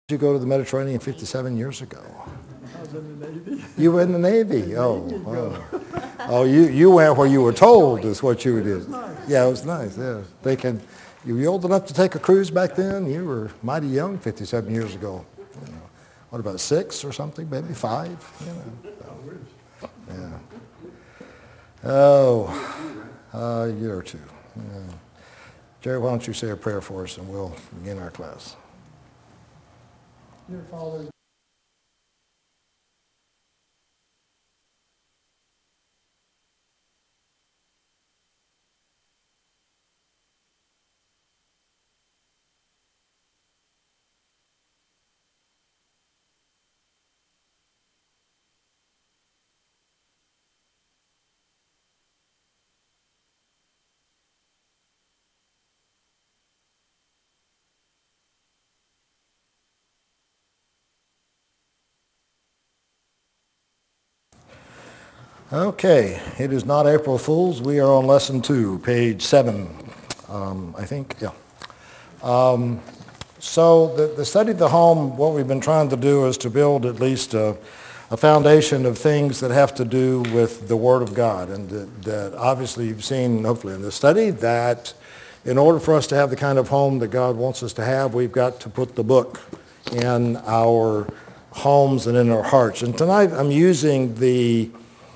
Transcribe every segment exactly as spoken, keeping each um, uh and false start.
Did you go to the Mediterranean fifty-seven years ago? I was in the Navy. You were in the Navy? The Oh, Navy oh. oh you, you went where you were told is what you It did. was nice. Yeah, it was nice, yeah. They can, you were old enough to take a cruise back then? You were mighty young fifty-seven years ago. You know, what, about six or something, maybe five? You know, so, yeah. Oh, uh, a year or two. Yeah. Jerry, why don't you say a prayer for us and we'll begin our class. Dear Father, Okay, it is not April Fool's. We are on lesson two, page seven, um, I think, yeah. Um, so the, the study of the home, what we've been trying to do is to build at least a, a foundation of things that have to do with the Word of God. And that, that obviously you've seen, hopefully in the study, that in order for us to have the kind of home that God wants us to have, we've got to put the book in our homes and in our hearts. And tonight I'm using the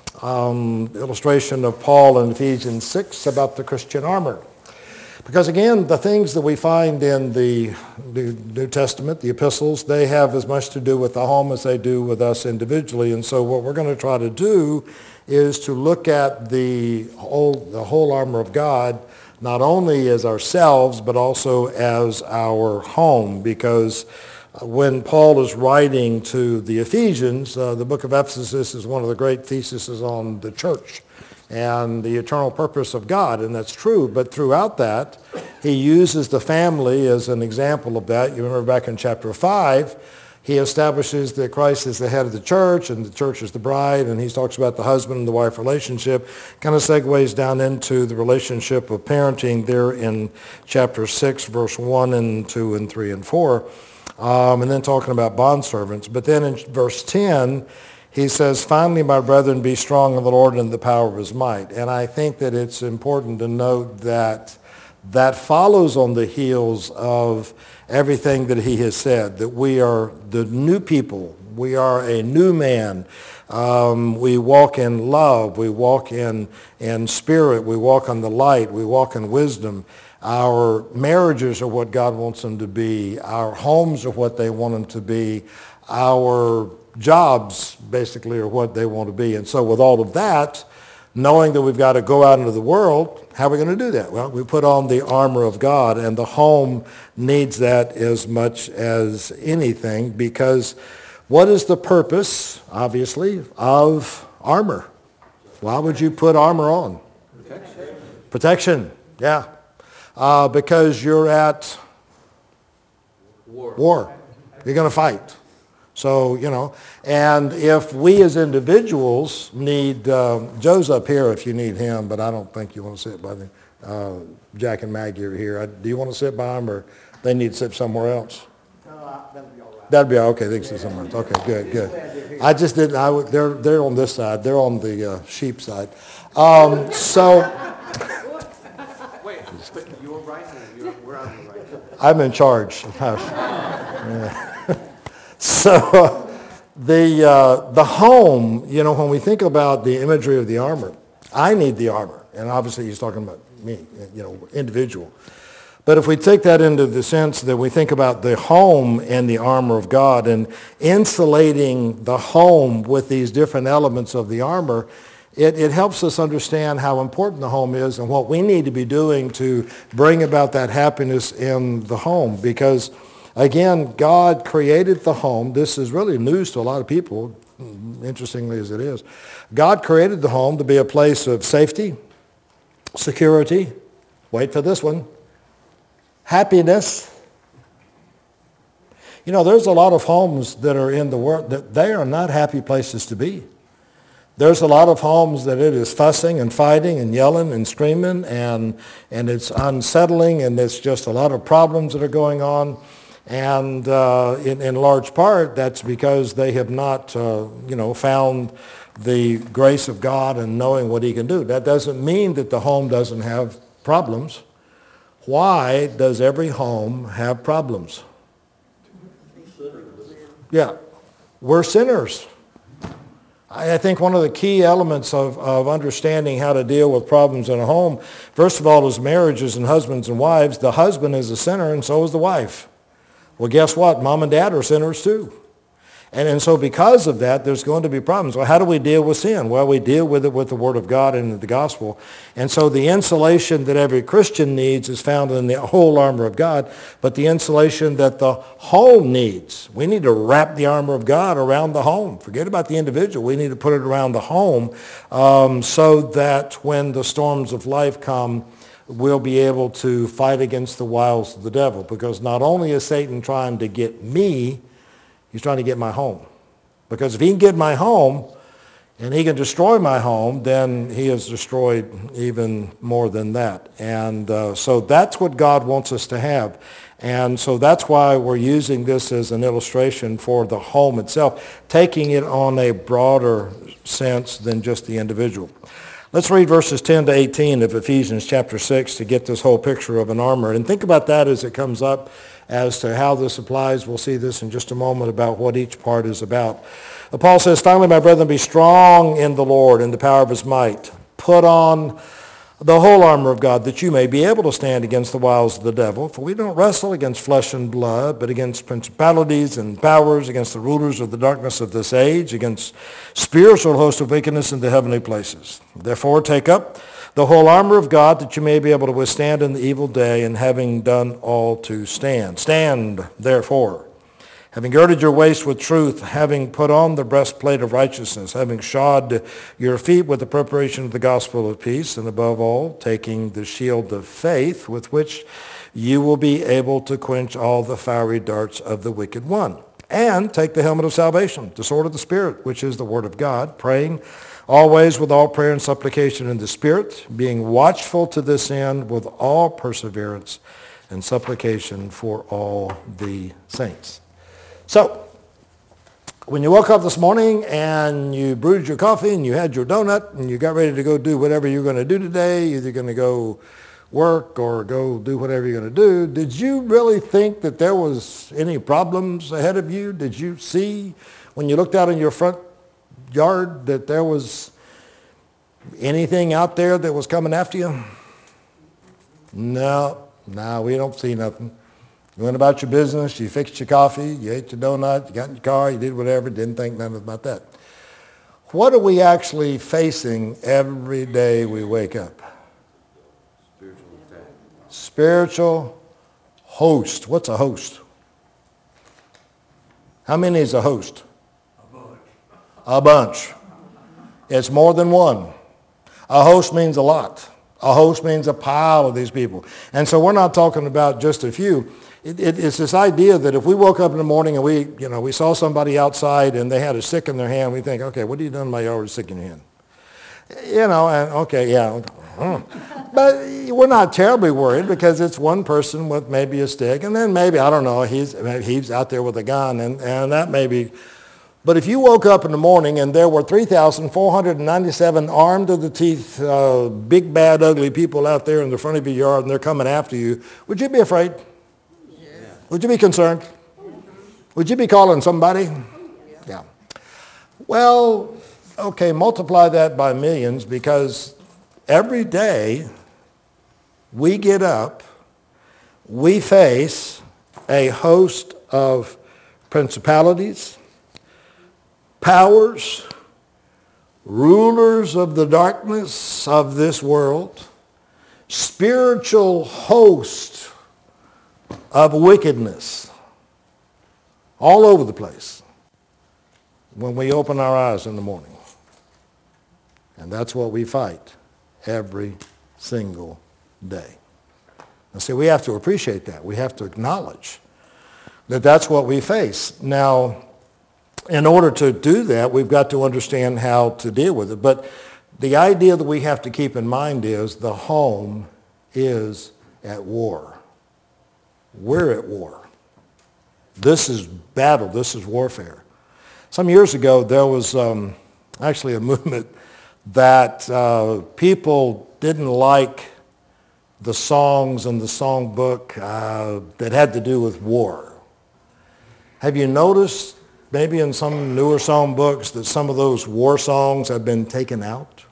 Um, illustration of Paul in Ephesians six about the Christian armor. Because again, the things that we find in the New Testament, the epistles, they have as much to do with the home as they do with us individually. And so what we're going to try to do is to look at the whole, the whole armor of God, not only as ourselves, but also as our home. Because when Paul is writing to the Ephesians, uh, the book of Ephesus is one of the great theses on the church and the eternal purpose of God, and that's true. But throughout that, he uses the family as an example of that. You remember back in chapter five, he establishes that Christ is the head of the church and the church is the bride, and he talks about the husband and the wife relationship. Kind of segues down into the relationship of parenting there in chapter six, verse one and two and three and four. Um, and then talking about bondservants. But then in verse ten, he says, finally, my brethren, be strong in the Lord and in the power of his might. And I think that it's important to note that that follows on the heels of everything that he has said, that we are the new people. We are a new man. Um, we walk in love. We walk in, in spirit. We walk in the light. We walk in wisdom. Our marriages are what God wants them to be. Our homes are what they want them to be. Our jobs, basically, are what they want to be. And so with all of that, knowing that we've got to go out into the world, how are we going to do that? Well, we put on the armor of God, and the home needs that as much as anything, because what is the purpose, obviously, of armor? Why would you put armor on? Protection. Protection, yeah. Uh, because you're at war. war. You're going to fight. So, you know, and if we as individuals need, uh, Joe's up here if you need him, but I don't think you want to sit by the, uh, Jack and Maggie are here. I, do you want to sit by them, or they need to sit somewhere else? uh, that'll be all right. That'd be okay. They can sit somewhere else. Okay, good, good. I just didn't, I, would- they're, they're on this side. They're on the uh, sheep side. Um, so... But you're right, and you're, we're on the right. I'm in charge. Yeah. So uh, the uh, the home, you know, when we think about the imagery of the armor, I need the armor, and obviously he's talking about me, you know, individual. But if we take that into the sense that we think about the home and the armor of God and insulating the home with these different elements of the armor, It, it helps us understand how important the home is and what we need to be doing to bring about that happiness in the home. Because, again, God created the home. This is really news to a lot of people, interestingly as it is. God created the home to be a place of safety, security, wait for this one, happiness. You know, there's a lot of homes that are in the world that they are not happy places to be. There's a lot of homes that it is fussing and fighting and yelling and screaming, and and it's unsettling, and it's just a lot of problems that are going on. And uh, in, in large part, that's because they have not, uh, you know, found the grace of God and knowing what he can do. That doesn't mean that the home doesn't have problems. Why does every home have problems? Yeah, we're sinners. I think one of the key elements of, of understanding how to deal with problems in a home, first of all, is marriages and husbands and wives. The husband is a sinner and so is the wife. Well, guess what? Mom and dad are sinners too. And, and so because of that, there's going to be problems. Well, how do we deal with sin? Well, we deal with it with the Word of God and the gospel. And so the insulation that every Christian needs is found in the whole armor of God, but the insulation that the home needs, we need to wrap the armor of God around the home. Forget about the individual. We need to put it around the home um, so that when the storms of life come, we'll be able to fight against the wiles of the devil. Because not only is Satan trying to get me, he's trying to get my home. Because if he can get my home and he can destroy my home, then he has destroyed even more than that. And uh, so that's what God wants us to have. And so that's why we're using this as an illustration for the home itself, taking it on a broader sense than just the individual. Let's read verses ten to eighteen of Ephesians chapter six to get this whole picture of an armor. And think about that as it comes up as to how this applies. We'll see this in just a moment about what each part is about. Paul says, finally, my brethren, be strong in the Lord and the power of his might. Put on the whole armor of God, that you may be able to stand against the wiles of the devil. For we don't wrestle against flesh and blood, but against principalities and powers, against the rulers of the darkness of this age, against spiritual hosts of wickedness in the heavenly places. Therefore, take up the whole armor of God, that you may be able to withstand in the evil day, and having done all to stand. Stand, therefore, having girded your waist with truth, having put on the breastplate of righteousness, having shod your feet with the preparation of the gospel of peace, and above all, taking the shield of faith, with which you will be able to quench all the fiery darts of the wicked one. And take the helmet of salvation, the sword of the Spirit, which is the word of God, praying always with all prayer and supplication in the Spirit, being watchful to this end with all perseverance and supplication for all the saints. So, when you woke up this morning and you brewed your coffee and you had your donut and you got ready to go do whatever you're going to do today, either going to go work or go do whatever you're going to do, did you really think that there was any problems ahead of you? Did you see when you looked out in your front yard that there was anything out there that was coming after you? No, no, we don't see nothing. You went about your business, you fixed your coffee, you ate your donut, you got in your car, you did whatever, didn't think nothing about that. What are we actually facing every day we wake up? Spiritual attack. Spiritual host. What's a host? How many is a host? A bunch. A bunch. It's more than one. A host means a lot. A host means a pile of these people. And so we're not talking about just a few. It, it, it's this idea that if we woke up in the morning and we, you know, we saw somebody outside and they had a stick in their hand, we think, okay, what are you doing in my yard with a stick in your hand? You know, and okay, yeah. But we're not terribly worried because it's one person with maybe a stick, and then maybe, I don't know, he's, he's out there with a gun, and, and that may be. But if you woke up in the morning and there were three thousand four hundred ninety-seven armed to the teeth, uh, big, bad, ugly people out there in the front of your yard and they're coming after you, would you be afraid? Would you be concerned? Would you be calling somebody? Yeah. Well, okay, multiply that by millions, because every day we get up, we face a host of principalities, powers, rulers of the darkness of this world, spiritual hosts of wickedness all over the place when we open our eyes in the morning. And that's what we fight every single day. Now see, we have to appreciate that. We have to acknowledge that that's what we face. Now, in order to do that, we've got to understand how to deal with it. But the idea that we have to keep in mind is the home is at war. We're at war. This is battle. This is warfare. Some years ago, there was um, actually a movement that uh, people didn't like the songs in the songbook uh, that had to do with war. Have you noticed maybe in some newer songbooks that some of those war songs have been taken out?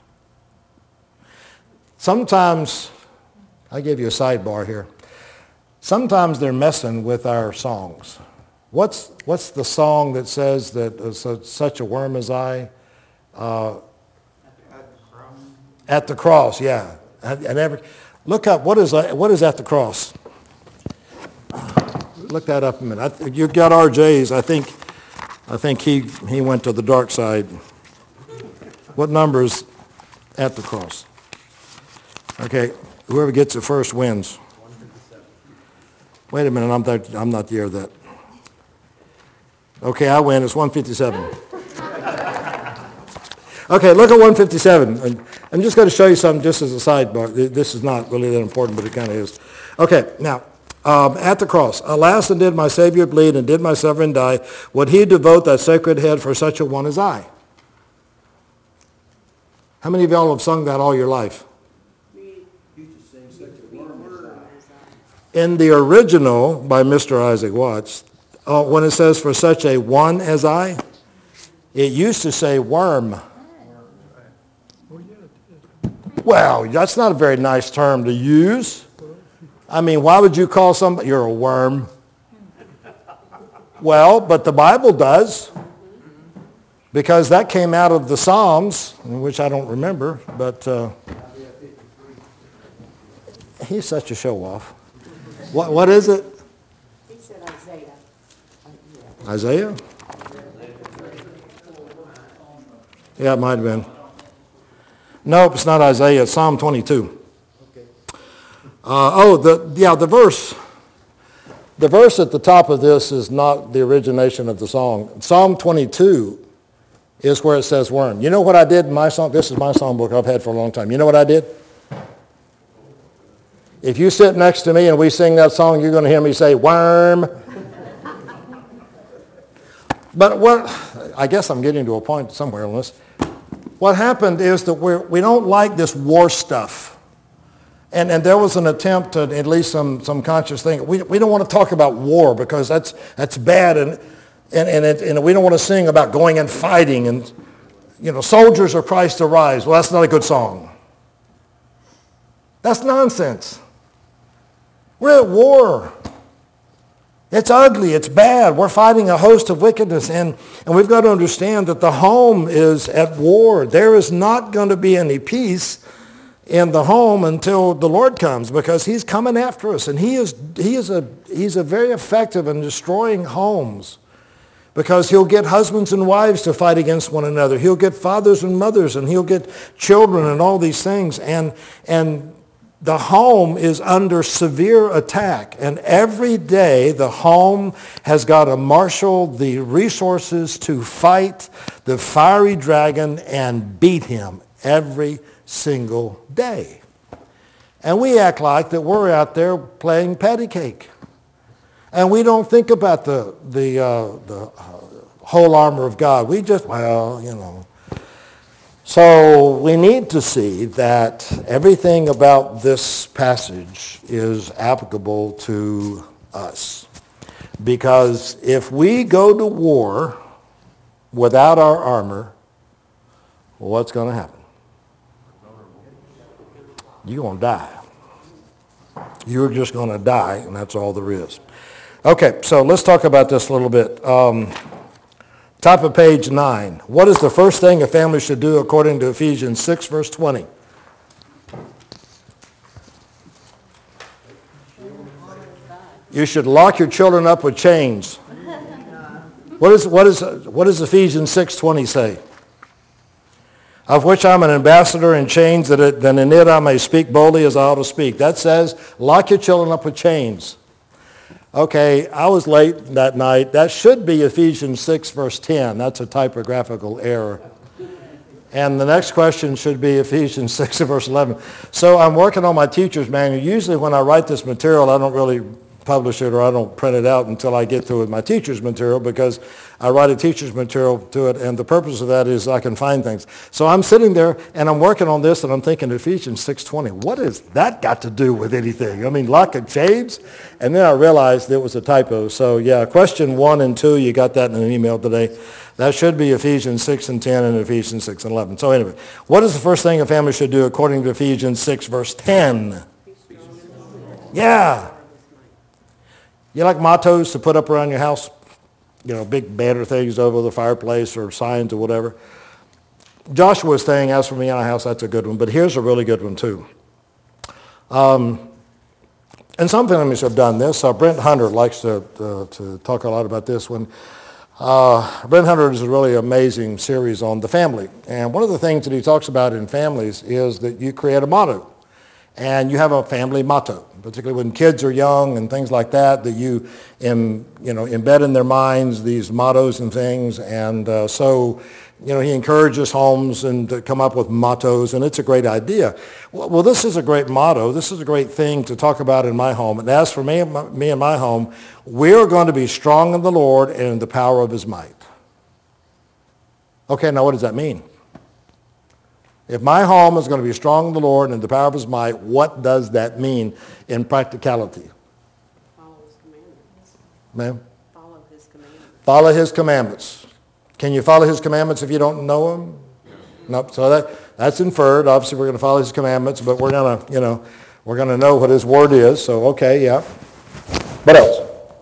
Sometimes, I'll give you a sidebar here. Sometimes they're messing with our songs. What's, what's the song that says that uh, su- such a worm as I? Uh, at the cross, yeah. I, I never, look up, what is, what is at the cross? Look that up a minute. I, you got R J's. I think, I think he, he went to the dark side. What number is at the cross? Okay, whoever gets it first wins. Wait a minute, I'm not, I'm not the year of that. Okay, I win. It's one fifty-seven. Okay, look at one fifty-seven. And I'm just going to show you something just as a sidebar. This is not really that important, but it kind of is. Okay, now, um, at the cross. Alas, and did my Savior bleed, and did my sovereign die, would he devote that sacred head for such a one as I? How many of y'all have sung that all your life? In the original by Mister Isaac Watts, uh, when it says for such a one as I, it used to say worm. Well, that's not a very nice term to use. I mean, why would you call somebody, you're a worm? Well, but the Bible does, because that came out of the Psalms, which I don't remember, but uh, he's such a show-off. What, what is it? He said Isaiah. Isaiah? Yeah, it might have been. Nope, it's not Isaiah. It's Psalm twenty-two. Uh, oh, the yeah, the verse. The verse at the top of this is not the origination of the song. Psalm twenty-two is where it says worm. You know what I did in my song? This is my songbook I've had for a long time. You know what I did? If you sit next to me and we sing that song, you're going to hear me say, worm. But what, I guess I'm getting to a point somewhere on this. What happened is that we're, we don't like this war stuff. And, and there was an attempt at at least some, some conscious thing. We, we don't want to talk about war because that's, that's bad. And, and, and, it, and we don't want to sing about going and fighting. And, you know, soldiers are Christ arise. Well, that's not a good song. That's nonsense. We're at war. It's ugly. It's bad. We're fighting a host of wickedness. And, and we've got to understand that the home is at war. There is not going to be any peace in the home until the Lord comes, because he's coming after us. And he is, he is a, he's a very effective in destroying homes, because he'll get husbands and wives to fight against one another. He'll get fathers and mothers, and he'll get children and all these things. And, and the home is under severe attack, and every day the home has got to marshal the resources to fight the fiery dragon and beat him every single day. And we act like that we're out there playing patty cake. And we don't think about the, the, uh, the whole armor of God. We just, well, you know. So we need to see that everything about this passage is applicable to us. Because if we go to war without our armor, what's going to happen? You're going to die. You're just going to die, and that's all there is. Okay, so let's talk about this a little bit. Um, Top of page nine. What is the first thing a family should do according to Ephesians six, verse twenty? You should lock your children up with chains. What, is, what, is, what does Ephesians six twenty say? Of which I'm an ambassador in chains, that, it, that in it I may speak boldly as I ought to speak. That says, lock your children up with chains. Okay, I was late that night. That should be Ephesians six, verse ten. That's a typographical error. And the next question should be Ephesians six, verse eleven. So I'm working on my teacher's manual. Usually when I write this material, I don't really publish it or I don't print it out until I get through with my teacher's material, because I write a teacher's material to it, and the purpose of that is I can find things. So I'm sitting there and I'm working on this and I'm thinking Ephesians six twenty, what has that got to do with anything? I mean, lock and chains? And then I realized it was a typo. So yeah, question one and two, you got that in an email today. That should be Ephesians six and ten and Ephesians six and eleven. So anyway, what is the first thing a family should do according to Ephesians six verse ten? Yeah. You like mottos to put up around your house? You know, big banner things over the fireplace or signs or whatever. Joshua's thing, as for me and our house, that's a good one. But here's a really good one too. Um, and some families have done this. Uh, Brent Hunter likes to, uh, to talk a lot about this one. Uh, Brent Hunter is a really amazing series on the family. And one of the things that he talks about in families is that you create a motto. And you have a family motto, particularly when kids are young and things like that, that you, em, you know, embed in their minds these mottos and things. And uh, so, you know, he encourages homes and to come up with mottos, and it's a great idea. Well, well, this is a great motto. This is a great thing to talk about in my home. And as for me and my, me and my home, we're going to be strong in the Lord and in the power of his might. Okay, now what does that mean? If my home is going to be strong in the Lord and in the power of his might, what does that mean in practicality? Follow his commandments. Ma'am? Follow his commandments. Follow his commandments. Can you follow his commandments if you don't know him? No. So that, that's inferred. Obviously, we're going to follow his commandments, but we're going to, you know, we're going to know what his word is. So, okay, yeah. What else?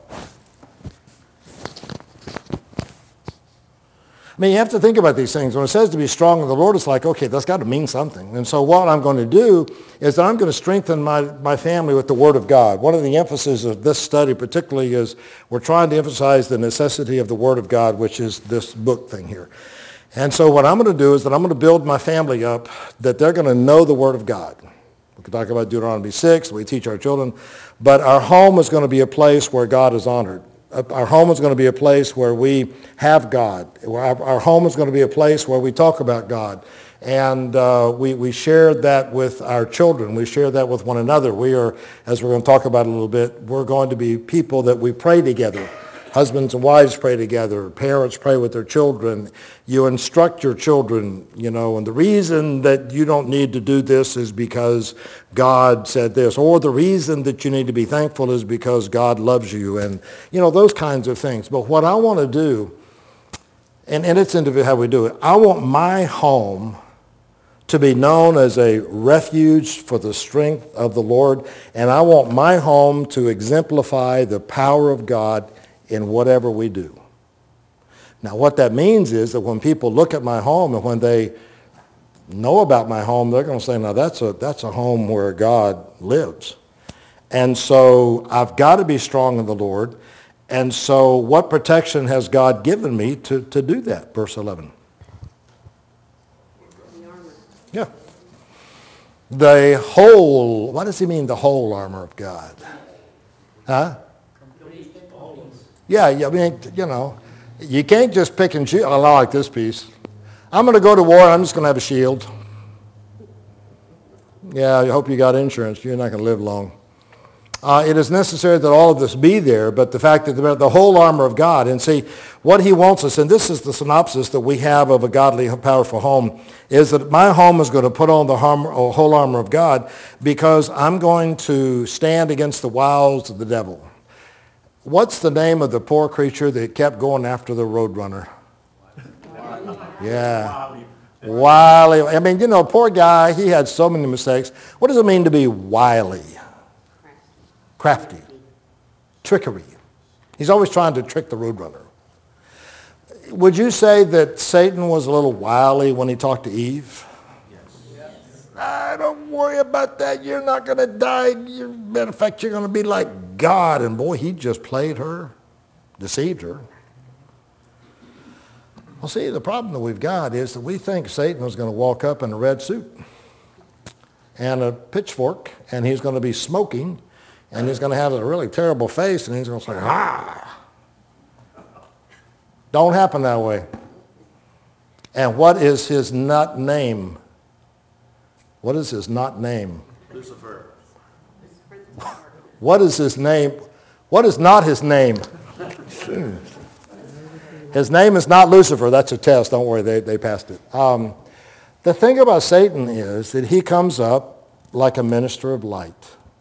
I mean, you have to think about these things. When it says to be strong in the Lord, it's like, okay, that's got to mean something. And so what I'm going to do is that I'm going to strengthen my, my family with the Word of God. One of the emphases of this study particularly is we're trying to emphasize the necessity of the Word of God, which is this book thing here. And so what I'm going to do is that I'm going to build my family up that they're going to know the Word of God. We could talk about Deuteronomy six, we teach our children, but our home is going to be a place where God is honored. Our home is going to be a place where we have God. Our, our home is going to be a place where we talk about God. And uh, we, we share that with our children. We share that with one another. We are, as we're going to talk about a little bit, we're going to be people that we pray together. Husbands and wives pray together. Parents pray with their children. You instruct your children, you know, and the reason that you don't need to do this is because God said this, or the reason that you need to be thankful is because God loves you, and, you know, those kinds of things. But what I want to do, and, and it's into how we do it, I want my home to be known as a refuge for the strength of the Lord, and I want my home to exemplify the power of God in whatever we do. Now, what that means is that when people look at my home and when they know about my home, they're going to say, now that's a, that's a home where God lives. And so I've got to be strong in the Lord. And so what protection has God given me to, to do that? Verse eleven. The armor. Yeah. The whole, what does he mean, the whole armor of God? Huh? Yeah, I mean, you know, you can't just pick and choose. I like this piece. I'm going to go to war. I'm just going to have a shield. Yeah, I hope you got insurance. You're not going to live long. Uh, it is necessary that all of this be there, but the fact that the, the whole armor of God, and see, what he wants us, and this is the synopsis that we have of a godly, powerful home, is that my home is going to put on the armor, whole armor of God because I'm going to stand against the wiles of the devil. What's the name of the poor creature that kept going after the roadrunner? Yeah. Wily. I mean, you know, poor guy, he had so many mistakes. What does it mean to be wily? Crafty. Trickery. He's always trying to trick the roadrunner. Would you say that Satan was a little wily when he talked to Eve? I don't worry about that. You're not going to die. You're, matter of fact, you're going to be like God. And boy, he just played her, deceived her. Well, see, the problem that we've got is that we think Satan is going to walk up in a red suit and a pitchfork, and he's going to be smoking, and he's going to have a really terrible face, and he's going to say, ah. Don't happen that way. And what is his nut name? What is his not name? Lucifer. What is his name? What is not his name? His name is not Lucifer. That's a test. Don't worry, they, they passed it. Um, the thing about Satan is that he comes up like a minister of light.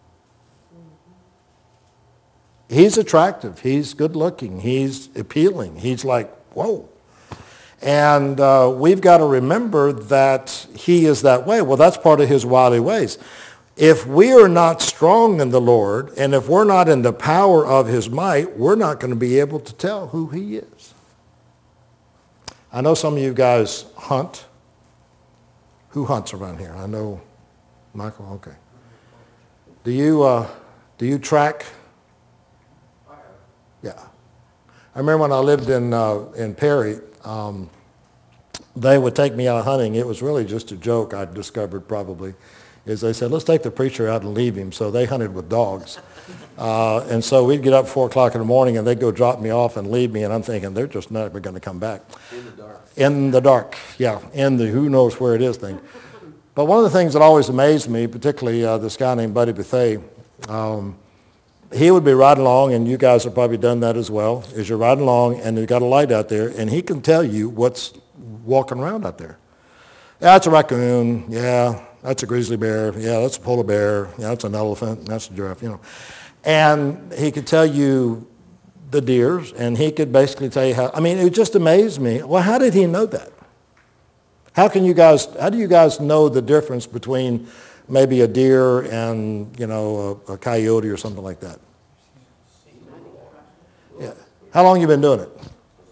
He's attractive. He's good looking. He's appealing. He's like, whoa. And uh, we've got to remember that he is that way. Well, that's part of his wily ways. If we are not strong in the Lord, and if we're not in the power of his might, we're not going to be able to tell who he is. I know some of you guys hunt. Who hunts around here? I know Michael. Okay. Do you uh, do you track? Yeah. I remember when I lived in uh, in Perry, um, they would take me out hunting. It was really just a joke, I discovered probably, is they said, let's take the preacher out and leave him. So they hunted with dogs. Uh, and so we'd get up four o'clock in the morning and they'd go drop me off and leave me. And I'm thinking, they're just never going to come back. In the dark. In the dark, yeah. In the who knows where it is thing. But one of the things that always amazed me, particularly uh, this guy named Buddy Bethay, um, he would be riding along, and you guys have probably done that as well, is you're riding along and you've got a light out there, and he can tell you what's walking around out there. Yeah, that's a raccoon. Yeah, that's a grizzly bear. Yeah, that's a polar bear. Yeah, that's an elephant. That's a giraffe, you know. And he could tell you the deers, and he could basically tell you how. I mean, it just amazed me. Well, how did he know that? How can you guys, how do you guys know the difference between maybe a deer and, you know, a, a coyote or something like that? Yeah. How long you been doing it?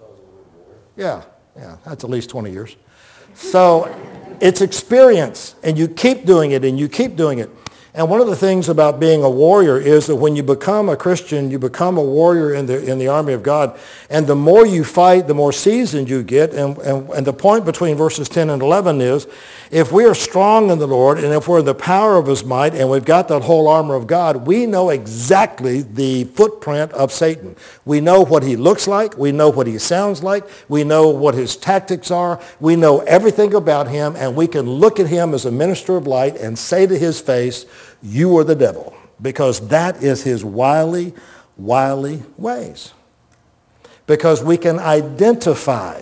Yeah, yeah, that's at least twenty years. So it's experience, and you keep doing it, and you keep doing it. And one of the things about being a warrior is that when you become a Christian, you become a warrior in the in the army of God. And the more you fight, the more seasoned you get. And, and, and the point between verses ten and eleven is, if we are strong in the Lord, and if we're in the power of his might, and we've got that whole armor of God, we know exactly the footprint of Satan. We know what he looks like. We know what he sounds like. We know what his tactics are. We know everything about him, and we can look at him as a minister of light and say to his face, you are the devil, because that is his wily, wily ways. Because we can identify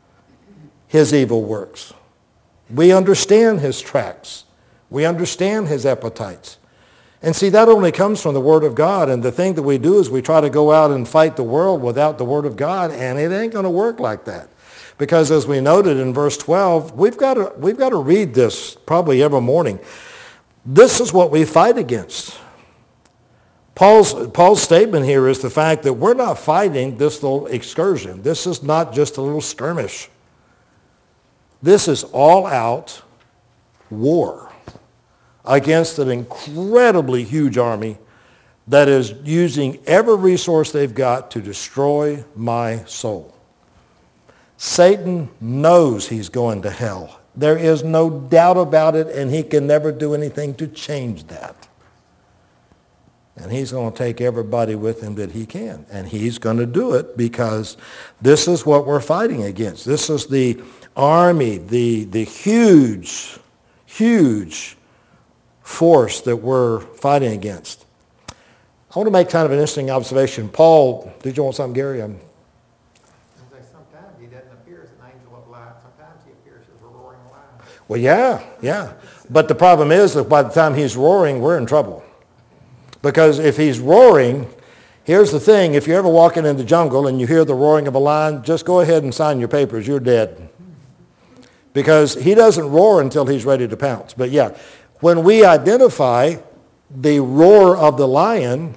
his evil works. We understand his tracks. We understand his appetites. And see, that only comes from the Word of God. And the thing that we do is we try to go out and fight the world without the Word of God, and it ain't going to work like that. Because as we noted in verse twelve, we've got to, we've got to read this probably every morning. This is what we fight against. Paul's, Paul's statement here is the fact that we're not fighting this little excursion. This is not just a little skirmish. This is all-out war against an incredibly huge army that is using every resource they've got to destroy my soul. Satan knows he's going to hell. There is no doubt about it, and he can never do anything to change that. And he's going to take everybody with him that he can. And he's going to do it because this is what we're fighting against. This is the army, the, the huge, huge force that we're fighting against. I want to make kind of an interesting observation. Paul, did you want something, Gary? I'm, Sometimes he doesn't appear as an angel of light. Sometimes he appears as a roaring lion. well, yeah, yeah. But the problem is that by the time he's roaring, we're in trouble. Because if he's roaring, here's the thing. If you're ever walking in the jungle and you hear the roaring of a lion, just go ahead and sign your papers. You're dead. Because he doesn't roar until he's ready to pounce. But yeah, when we identify the roar of the lion,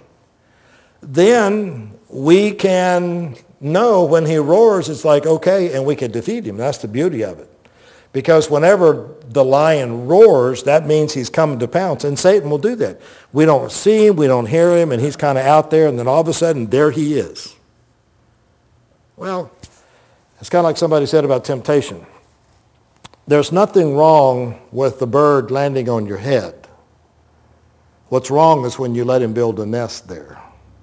then we can know when he roars, it's like, okay, and we can defeat him. That's the beauty of it. Because whenever the lion roars, that means he's coming to pounce, and Satan will do that. We don't see him, we don't hear him, and he's kind of out there, and then all of a sudden, there he is. Well, it's kind of like somebody said about temptation. There's nothing wrong with the bird landing on your head. What's wrong is when you let him build a nest there.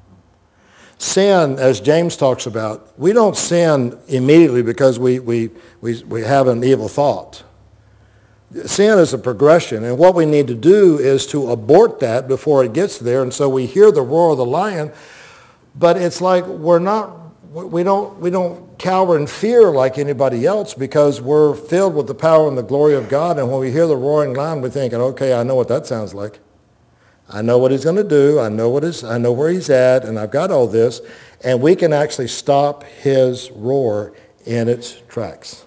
Sin, as James talks about, we don't sin immediately because we, we, we, we have an evil thought. Sin is a progression, and what we need to do is to abort that before it gets there. And so we hear the roar of the lion, But it's like we're not, we don't, we don't cower in fear like anybody else because we're filled with the power and the glory of God. And when we hear the roaring lion, we're thinking, okay, I know what that sounds like. I know what he's going to do. I know what is, I know where he's at, and I've got all this. And we can actually stop his roar in its tracks.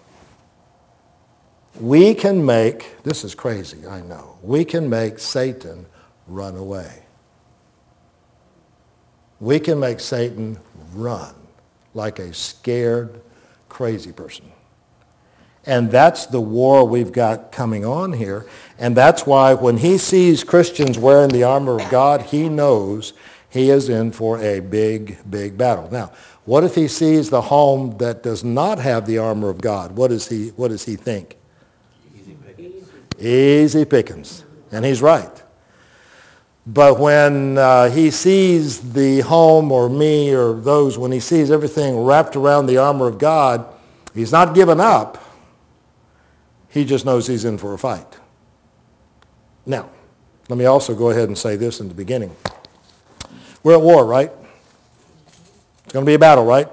We can make, this is crazy, I know, we can make Satan run away. We can make Satan run like a scared, crazy person. And that's the war we've got coming on here. And that's why when he sees Christians wearing the armor of God, he knows he is in for a big, big battle. Now, what if he sees the home that does not have the armor of God? What does he, what does he think? Easy pickings. Easy pickings. And he's right. But when uh, he sees the home or me or those, when he sees everything wrapped around the armor of God, he's not giving up. He just knows he's in for a fight. Now, let me also go ahead and say this in the beginning. We're at war, right? It's going to be a battle, right?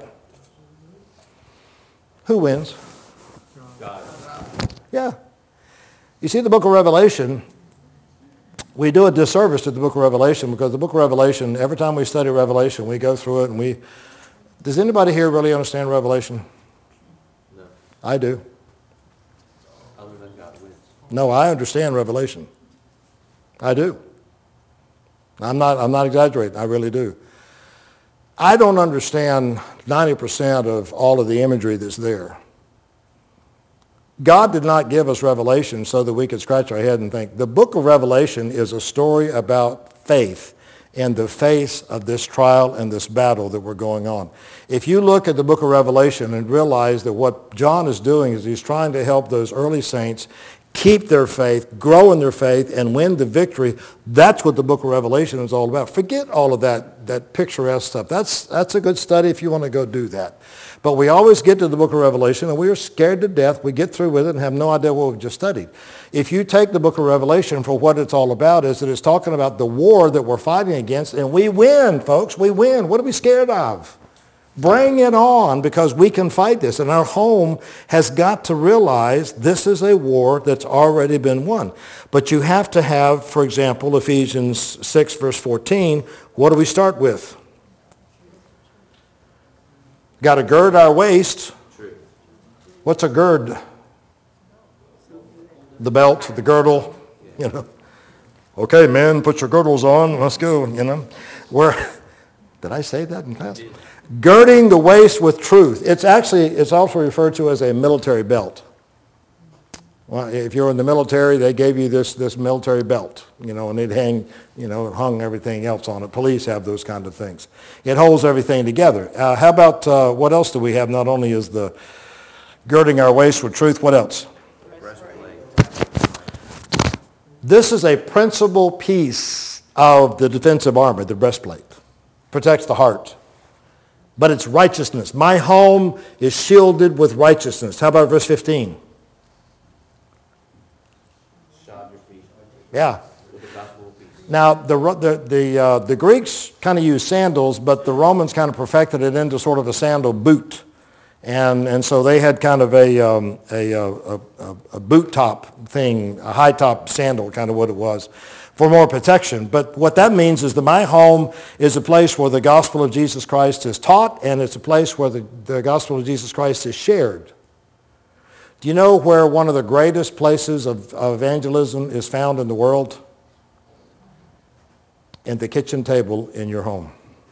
Who wins? God. Yeah. You see, the book of Revelation, we do a disservice to the book of Revelation because the book of Revelation, every time we study Revelation, we go through it and we... Does anybody here really understand Revelation? No. I do. Other than God wins. No, I understand Revelation. I do. I'm not, I'm not exaggerating. I really do. I don't understand ninety percent of all of the imagery that's there. God did not give us Revelation so that we could scratch our head and think. The book of Revelation is a story about faith in the face of this trial and this battle that we're going on. If you look at the book of Revelation and realize that what John is doing is he's trying to help those early saints keep their faith, grow in their faith, and win the victory, that's what the book of Revelation is all about. Forget all of that, that picturesque stuff. That's, that's a good study if you want to go do that. But we always get to the book of Revelation, and we are scared to death. We get through with it and have no idea what we've just studied. If you take the book of Revelation for what it's all about, is that it's talking about the war that we're fighting against, and we win, folks. We win. What are we scared of? Bring it on, because we can fight this. And our home has got to realize this is a war that's already been won. But you have to have, for example, Ephesians six, verse fourteen. What do we start with? Got to gird our waist. True. What's a gird? The belt, the girdle, you know. Okay, men, put your girdles on. Let's go, you know. Where, did I say that in class? Girding the waist with truth. It's actually, it's also referred to as a military belt. Well, if you're in the military, they gave you this, this military belt, you know, and it hang, you know, it hung everything else on it. Police have those kind of things. It holds everything together. Uh, how about, uh, what else do we have? Not only is the girding our waist with truth, what else? Breastplate. This is a principal piece of the defensive armor, the breastplate. Protects the heart. But it's righteousness. My home is shielded with righteousness. How about verse fifteen? Shod your feet. Yeah. With the gospel of peace. Now, the, the, the, uh, the Greeks kind of used sandals, but the Romans kind of perfected it into sort of a sandal boot. And, and so they had kind of a, um, a, a, a, a boot top thing, a high top sandal, kind of what it was, for more protection. But what that means is that my home is a place where the gospel of Jesus Christ is taught, and it's a place where the, the gospel of Jesus Christ is shared. Do you know where one of the greatest places of, of evangelism is found in the world? In the kitchen table in your home.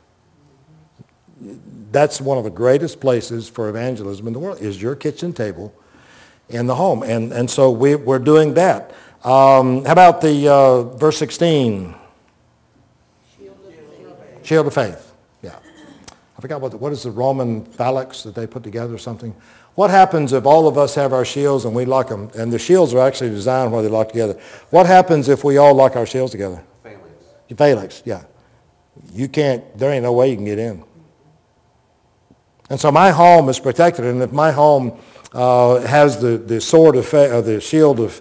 That's one of the greatest places for evangelism in the world, is your kitchen table in the home. And, and so we, we're doing that. Um, how about the uh, verse sixteen? Shield of faith. Shield of faith. Yeah. I forgot what, the, what is the Roman phalanx that they put together or something? What happens if all of us have our shields and we lock them? And the shields are actually designed where they lock together. What happens if we all lock our shields together? Phalanx. Phalanx, yeah. You can't, there ain't no way you can get in. And so my home is protected, and if my home uh, has the, the sword of faith, or the shield of,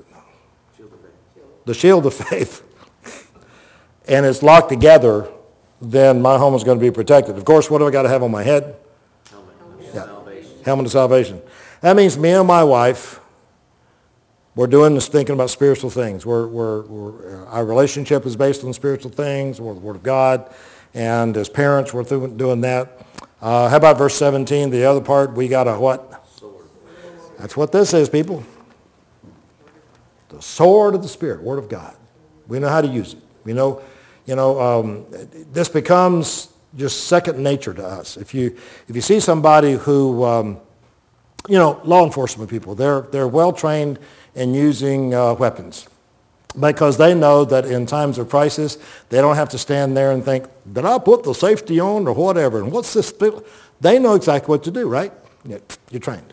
Shield of faith. the shield of faith, and it's locked together, then my home is going to be protected. Of course, what do I got to have on my head? Helmet of Yeah. salvation. Helmet of salvation. That means me and my wife, we're doing this thinking about spiritual things. We're, we're, we're, our relationship is based on spiritual things, or the Word of God. And as parents, we're through- doing that. Uh, how about verse seventeen, the other part? We got a what? Sword. That's what this is, people. The sword of the Spirit, Word of God. We know how to use it. We know, you know, um, this becomes just second nature to us. If you if you see somebody who, um, you know, law enforcement people, they're they're well trained in using uh, weapons because they know that in times of crisis, they don't have to stand there and think, did I put the safety on or whatever? And what's this? They know exactly what to do, right? You're trained.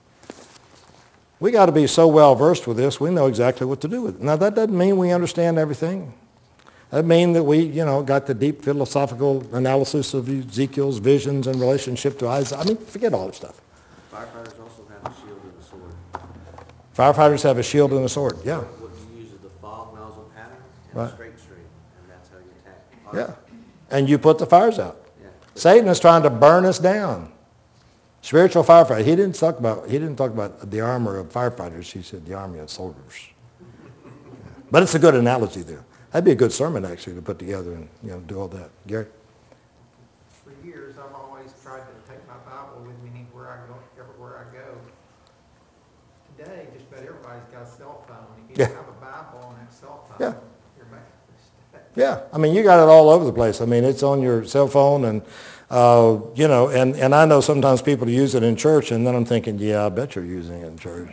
We got to be so well versed with this, we know exactly what to do with it. Now, that doesn't mean we understand everything. That means that we, you know, got the deep philosophical analysis of Ezekiel's visions and relationship to Isaiah. I mean, forget all that stuff. Firefighters also have a shield and a sword. Firefighters have a shield and a sword, yeah. What you use is the fog nozzle pattern and Right. a straight stream, and that's how you attack. Yeah. And you put the fires out. Yeah. Satan is trying to burn us down. Spiritual firefighter. He didn't talk about he didn't talk about the armor of firefighters. He said the army of soldiers. Yeah. But it's a good analogy there. That'd be a good sermon actually to put together and you know do all that. Gary. For years, I've always tried to take my Bible with me anywhere I go, everywhere I go. Today, just about everybody's got a cell phone. If you Yeah. don't have a Bible on that cell phone, Yeah. you're making a mistake. Yeah. I mean, you got it all over the place. I mean, it's on your cell phone and. Uh, you know, and, and I know sometimes people use it in church, and then I'm thinking, yeah, I bet you're using it in church.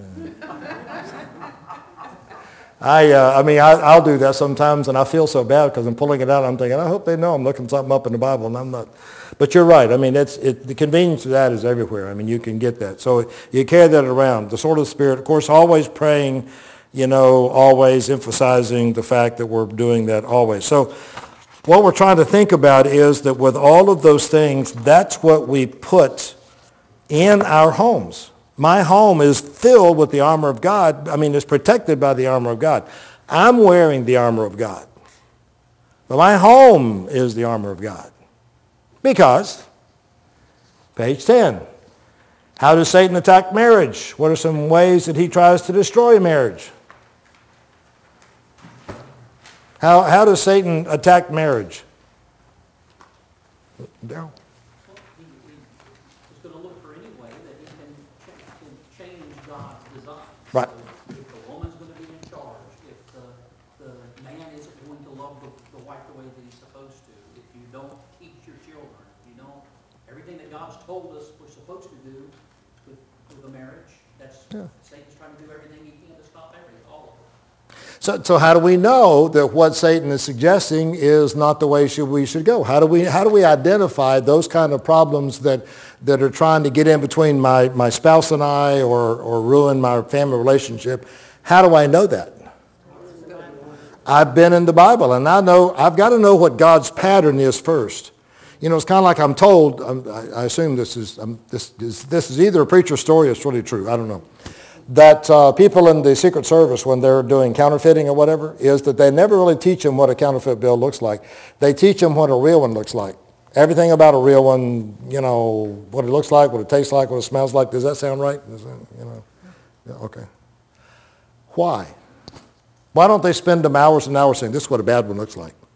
I, uh, I mean, I, I'll do that sometimes, and I feel so bad because I'm pulling it out. I'm thinking, I hope they know I'm looking something up in the Bible, and I'm not. But you're right. I mean, it's it, the convenience of that is everywhere. I mean, you can get that. So you carry that around. The sword of the Spirit, of course, always praying, you know, always emphasizing the fact that we're doing that always. So what we're trying to think about is that with all of those things, that's what we put in our homes. My home is filled with the armor of God. I mean, it's protected by the armor of God. I'm wearing the armor of God. But my home is the armor of God. Because, page ten, how does Satan attack marriage? What are some ways that he tries to destroy marriage? How, how does Satan attack marriage? Daryl? He, he is going to look for any way that he can, ch- can change God's design. Right. So if the woman's going to be in charge, if the, the man isn't going to love the, the wife the way that he's supposed to, if you don't teach your children, you know, everything that God's told us we're supposed to do with, with a marriage, that's, Yeah. Satan's trying to do everything he can to stop everything, all of it. So, so how do we know that what Satan is suggesting is not the way should we should go? How do we how do we identify those kind of problems that that are trying to get in between my, my spouse and I or, or ruin my family relationship? How do I know that? I've been in the Bible, and I know I've got to know what God's pattern is first. You know, it's kind of like I'm told. I'm, I, I assume this is um, this is this is either a preacher's story or it's really true. I don't know. That uh, people in the Secret Service, when they're doing counterfeiting or whatever, is that they never really teach them what a counterfeit bill looks like. They teach them what a real one looks like. Everything about a real one, you know, what it looks like, what it tastes like, what it smells like. Does that sound right? Does that, you know, yeah, okay. Why? Why don't they spend them hours and hours saying, this is what a bad one looks like?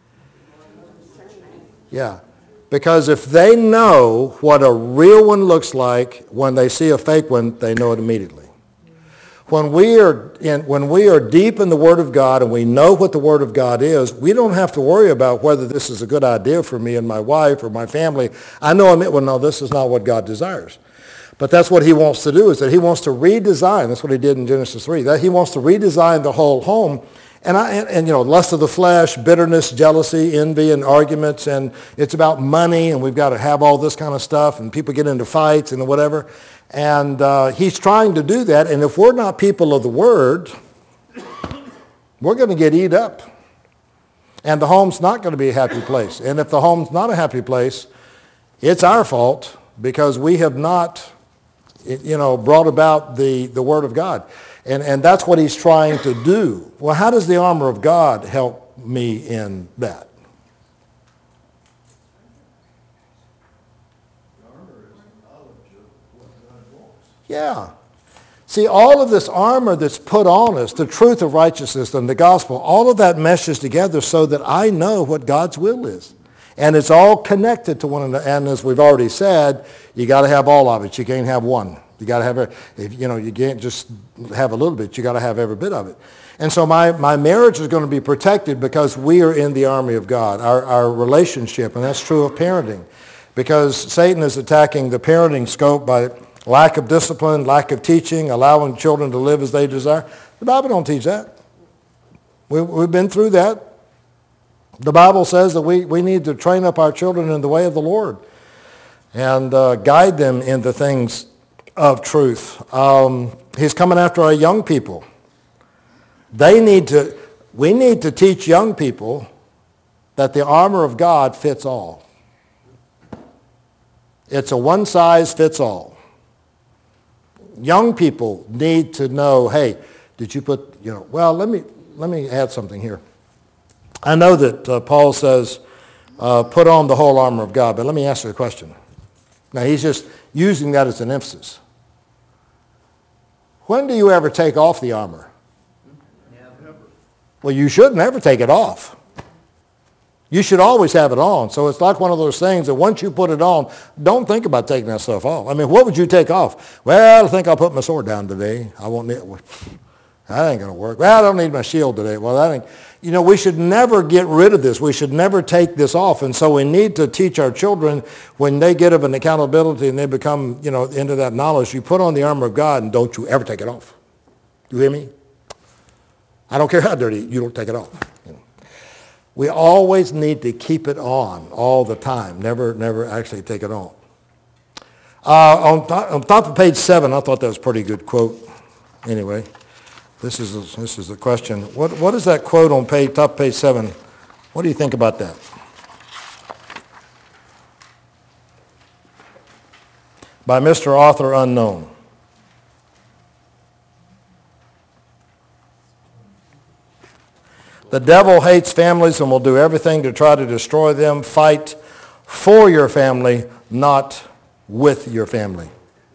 Yeah. Because if they know what a real one looks like, when they see a fake one, they know it immediately. When we are in, when we are deep in the Word of God and we know what the Word of God is, we don't have to worry about whether this is a good idea for me and my wife or my family. I know, well, no, this is not what God desires. But that's what he wants to do, is that he wants to redesign. That's what he did in Genesis three. That he wants to redesign the whole home. And, I, and, and, you know, lust of the flesh, bitterness, jealousy, envy, and arguments. And it's about money, and we've got to have all this kind of stuff. And people get into fights and whatever. And uh, he's trying to do that. And if we're not people of the Word, we're going to get eat up. And the home's not going to be a happy place. And if the home's not a happy place, it's our fault because we have not, you know, brought about the, the Word of God. And, and that's what he's trying to do. Well, how does the armor of God help me in that? Yeah. See, all of this armor that's put on us, the truth of righteousness and the gospel, all of that meshes together so that I know what God's will is. And it's all connected to one another. And as we've already said, you got to have all of it. You can't have one. You got to have, a, if, you know, you can't just have a little bit. You got to have every bit of it. And so my, my marriage is going to be protected because we are in the army of God, our, our relationship. And that's true of parenting. Because Satan is attacking the parenting scope by lack of discipline, lack of teaching, allowing children to live as they desire. The Bible don't teach that. We, we've been through that. The Bible says that we, we need to train up our children in the way of the Lord and uh, guide them in the things of truth. Um, he's coming after our young people. They need to, we need to teach young people that the armor of God fits all. It's a one-size-fits-all. Young people need to know, hey, did you put, you know, well, let me, let me add something here. I know that uh, Paul says, uh, put on the whole armor of God, but let me ask you a question. Now, he's just using that as an emphasis. When do you ever take off the armor? Never. Well, you should never take it off. You should always have it on. So it's like one of those things that once you put it on, don't think about taking that stuff off. I mean, what would you take off? Well, I think I'll put my sword down today. I won't need it. That ain't going to work. Well, I don't need my shield today. Well, that ain't. You know, we should never get rid of this. We should never take this off. And so we need to teach our children when they get of an accountability and they become, you know, into that knowledge, you put on the armor of God and don't you ever take it off. You hear me? I don't care how dirty, you don't take it off. You know. We always need to keep it on all the time. Never, never actually take it on. Uh, on, th- on top of page seven, I thought that was a pretty good quote. Anyway. This is a, this is the question. What what is that quote on page top page seven? What do you think about that? By Mister Author Unknown. The devil hates families and will do everything to try to destroy them. Fight for your family, not with your family.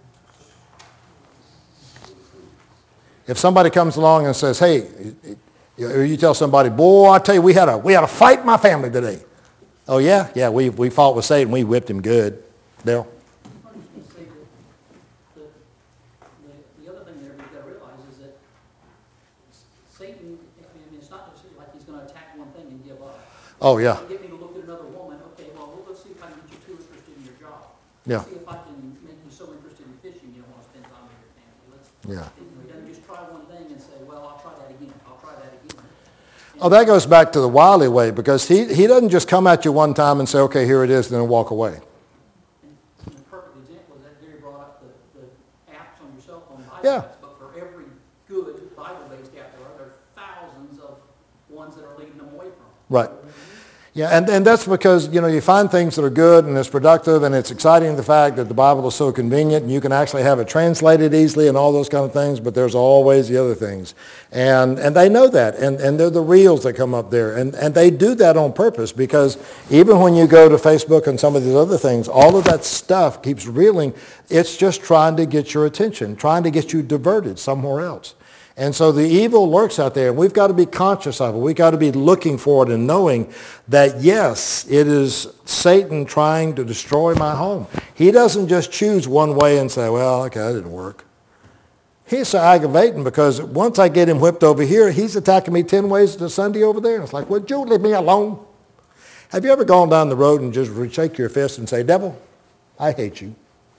If somebody comes along and says, hey, or you tell somebody, boy, I tell you, we had a we had a fight in my family today. Oh, yeah? Yeah, we we fought with Satan. We whipped him good. Daryl? I was going to say that the, the, the other thing there you've got to realize is that Satan, I mean, it's not just like he's going to attack one thing and give up. Oh, yeah. Get me to look at another woman. Okay, well, well, let's see if I can get you too interested in your job. Yeah. Let's see if I can make you so interested in fishing you don't want to spend time with your family. Let's, Yeah. you know, he doesn't just try one thing and say, well, I'll try that again. I'll try that again. Oh, that goes back to the Wiley way because he, he doesn't just come at you one time and say, okay, here it is, and then walk away. And a perfect example is that Gary brought up the, the apps on your cell phone, Bible Yeah. apps, but for every good Bible-based app there are, there are thousands of ones that are leading them away from it. Right. Yeah, and, and that's because, you know, you find things that are good and it's productive and it's exciting the fact that the Bible is so convenient and you can actually have it translated easily and all those kind of things, but there's always the other things. And and they know that, and, and they're the reels that come up there. And, and they do that on purpose because even when you go to Facebook and some of these other things, all of that stuff keeps reeling. It's just trying to get your attention, trying to get you diverted somewhere else. And so the evil lurks out there, and we've got to be conscious of it. We've got to be looking for it and knowing that, yes, it is Satan trying to destroy my home. He doesn't just choose one way and say, well, okay, that didn't work. He's so aggravating because once I get him whipped over here, he's attacking me ten ways to Sunday over there. And it's like, would you leave me alone? Have you ever gone down the road and just shake your fist and say, devil, I hate you?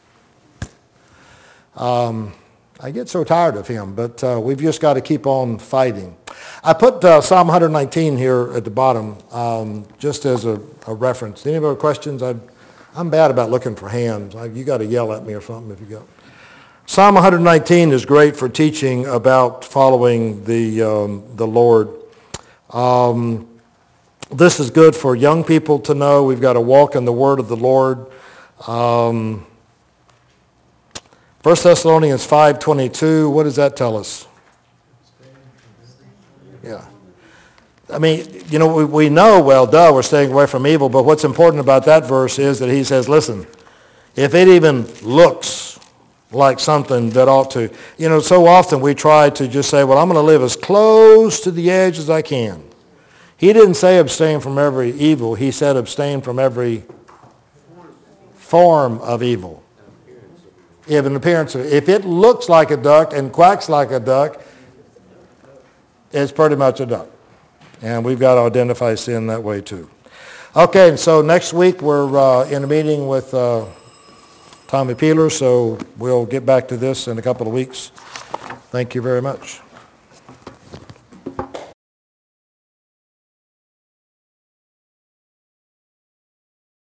Um... I get so tired of him, but uh, we've just got to keep on fighting. I put uh, Psalm one nineteen here at the bottom um, just as a, a reference. Any other questions? I, I'm bad about looking for hands. I, you got to yell at me or something if you got. Psalm one nineteen is great for teaching about following the, um, the Lord. Um, this is good for young people to know. We've got to walk in the word of the Lord. Um, First Thessalonians five twenty-two, what does that tell us? Yeah. I mean, you know, we, we know, well, duh, we're staying away from evil, but what's important about that verse is that he says, listen, if it even looks like something that ought to. You know, so often we try to just say, well, I'm going to live as close to the edge as I can. He didn't say abstain from every evil. He said abstain from every form of evil. If an appearance of, if it looks like a duck and quacks like a duck, it's pretty much a duck. And we've got to identify sin that way too. Okay, so next week we're uh, in a meeting with uh, Tommy Peeler, so we'll get back to this in a couple of weeks. Thank you very much.